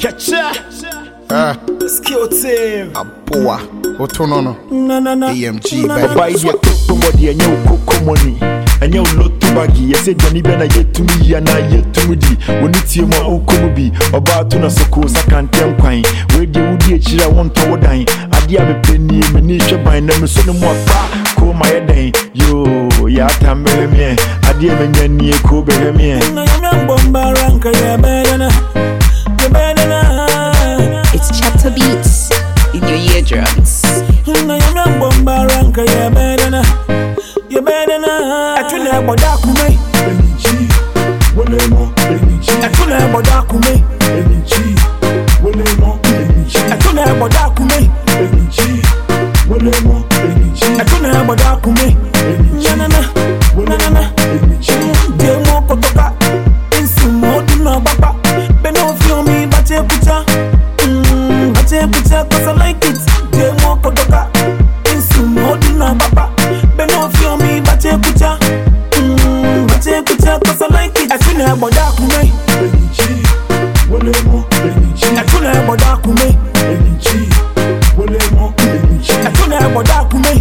Skill team. Apoa. Otonono. AMG baby. Buy the cocoa and you cocoa money. And you lot to baggy. I said, Johnny Ben, I get to me and I get to me. When it's your mom, Kobe, about to Nasoko, I can't tell quine. Where the woody chira want to dine. I dear a penny, Manisha by them, so no more far. Call my day. Yo, Yata me. I dear me, Kobe me. It's Chapter Beats in your eardrums. Cause I like it, they want Kotoka. Insum, Oduna Papa. Beno feel me, but you kucha. Cause I like it. I feel like Bodakume. I feel like Bodakume. I feel like Bodakume.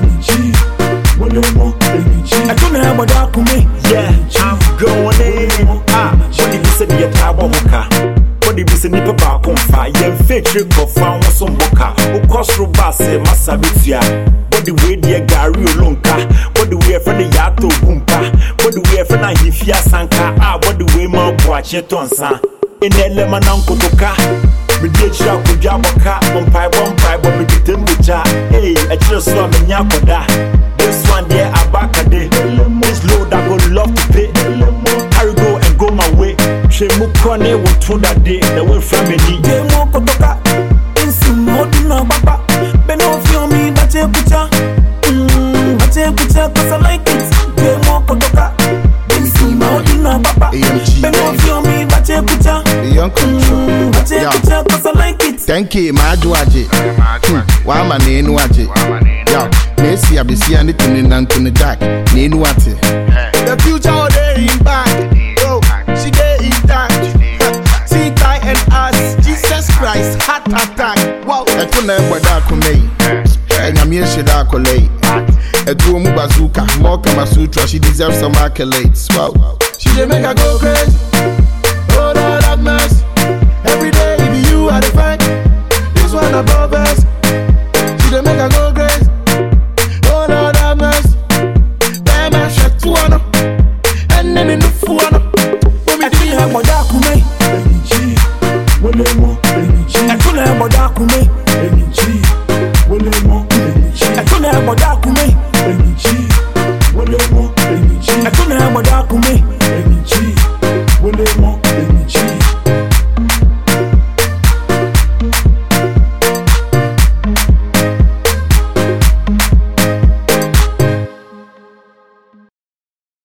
I feel like Bodakume. Yeah, I'm going in. What did you say to your Taboka? Body be say nipa ba konfa ye feature kofa won so mboka o kosro ba se masabitia body we dey gari olonka body we for the yato bumpa body we for na hifia sanka body we ma boache tonsa enele manankotoka me dey chira kodwa boka bompai bo me ditembucha a chiro so amenya koda this one there abakade this load I go love to pay carry go and go my way. Mukone will turn that day away from me. They won't Kotoka. Insum, Oduna Papa. Beno feel me, but you kucha. Cause I like it. They won't Kotoka. Insum, Oduna Papa. Beno feel me, but you kucha. The young control. Cause I like it. Thank you, my Duaji. Why my name Waji? Yeah, Messi, I be seeing it in the dark. Ninuati. The future all day in back. She day in that. See tie and us. Jesus Christ, heart attack. Wow. I couldn't ever Bodakume. And I'm here, she Dakolay. A Duomu Bazooka, more Kamasutra. She deserves some accolades. Wow. She dey make her go crazy. Oh, Lord have mercy. Every day, if you are the fight, this one above us. She dey make her go crazy. Oh, Lord have mercy. Damn, I shot to one. And then in the fuano. I feel like Bodakume. I feel like Bodakume. I feel like Bodakume.